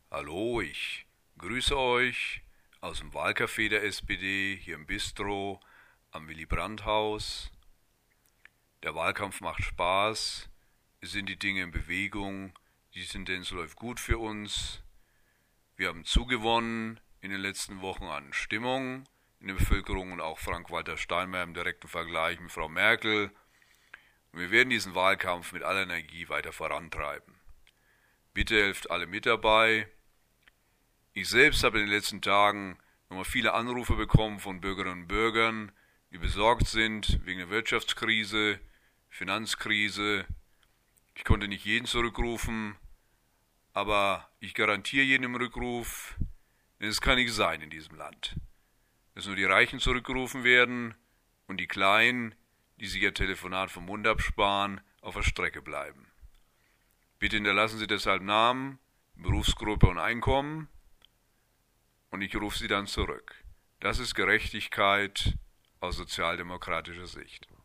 Hallo, ich grüße euch aus dem Wahlcafé der SPD hier im Bistro am Willy-Brandt-Haus. Der Wahlkampf macht Spaß, es sind die Dinge in Bewegung, die Tendenz läuft gut für uns. Wir haben zugewonnen in den letzten Wochen an Stimmung in der Bevölkerung und auch Frank-Walter Steinmeier im direkten Vergleich mit Frau Merkel. Und wir werden diesen Wahlkampf mit aller Energie weiter vorantreiben. Bitte helft alle mit dabei. Ich selbst habe in den letzten Tagen nochmal viele Anrufe bekommen von Bürgerinnen und Bürgern, die besorgt sind wegen der Wirtschaftskrise, Finanzkrise. Ich konnte nicht jeden zurückrufen, aber ich garantiere jedem Rückruf, denn es kann nicht sein in diesem Land, dass nur die Reichen zurückgerufen werden und die Kleinen, die sich ihr Telefonat vom Mund absparen, auf der Strecke bleiben. Bitte hinterlassen Sie deshalb Namen, Berufsgruppe und Einkommen und ich rufe Sie dann zurück. Das ist Gerechtigkeit aus sozialdemokratischer Sicht.